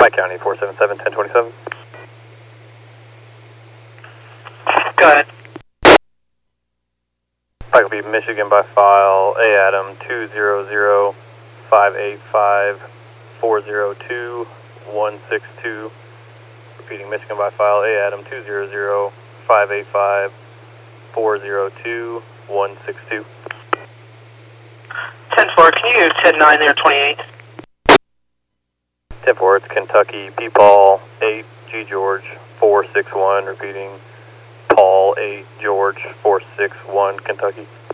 Pike County 477 1027. Go ahead. Pike will be Michigan by file A Adam 200-585-402-162. Repeating Michigan by file A Adam 200-585-402-162. 10-4, can you 10-9 there, 28? 10-4, it's Kentucky, P. Paul 8, G. George 461. Repeating Paul 8, George 461, Kentucky.